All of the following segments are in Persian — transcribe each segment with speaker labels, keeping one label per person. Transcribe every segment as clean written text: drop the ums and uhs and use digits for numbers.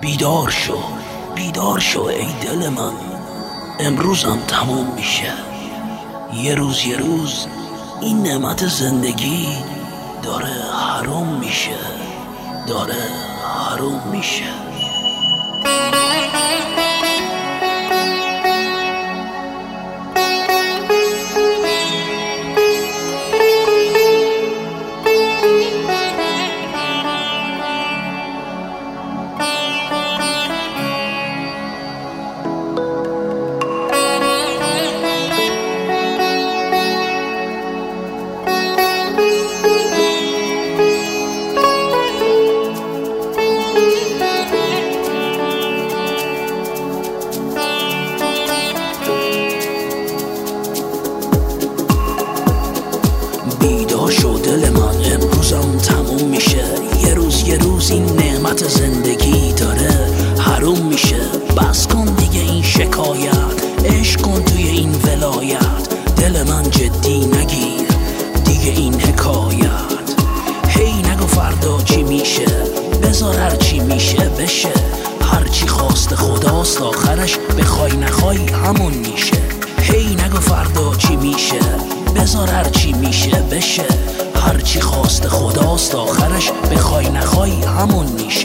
Speaker 1: بیدار شو ای دل من، امروزم تموم میشه. یه روز این نعمت زندگی داره حروم میشه. بیدار شو دل من، امروزم تموم میشه. یه روز این نعمت زندگی داره حروم میشه. بس کن دیگه این شکایت، عشق کن توی این ولایت. دل من جدی نگیر دیگه این حکایت. هی نگو فردا چی میشه، بذار هر چی میشه بشه. هرچی خواست خداست آخرش بخوای نخوای همون میشه. هی نگو فردا چی میشه، بذار هر چی میشه بشه. هرچی خواست خداست آخرش بخوای نخوای همون میشه.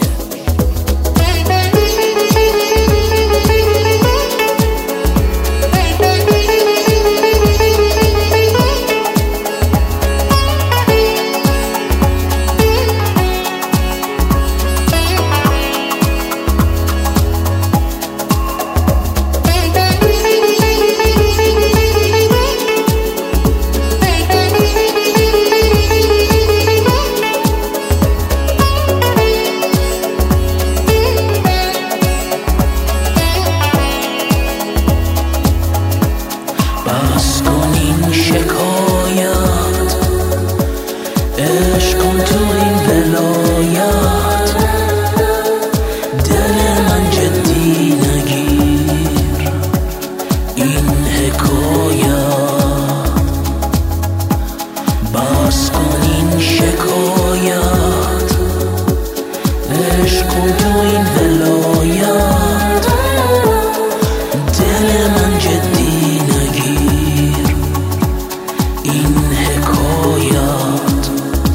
Speaker 1: بس کن این شکایت، عشق کن تو این ولایت. دل من جدی نگیر این حکایت. بس کن این شکایت، عشق کن تو این ولایت. دل من جدی نگیر این حکایت.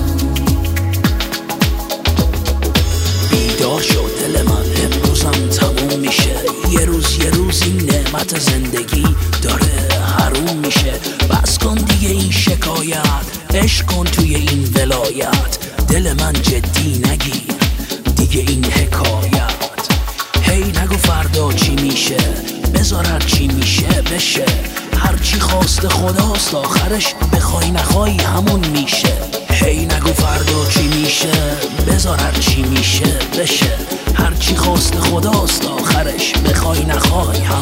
Speaker 1: بیدار شو دل من، امروزم تموم میشه. یه روز این نعمت زندگی داره حروم میشه. بس کن دیگه این شکایت، عشق کن توی این ولایت. دل من جدی نگیر دیگه این حکایت. هی نگو فردا چی میشه، بذار هر چی میشه بشه. هرچی خواست خداست آخرش بخوای نخوای همون میشه. هی نگو فردا چی میشه، بذار هر چی میشه بشه. هرچی خواست خداست آخرش بخوای نخوای همون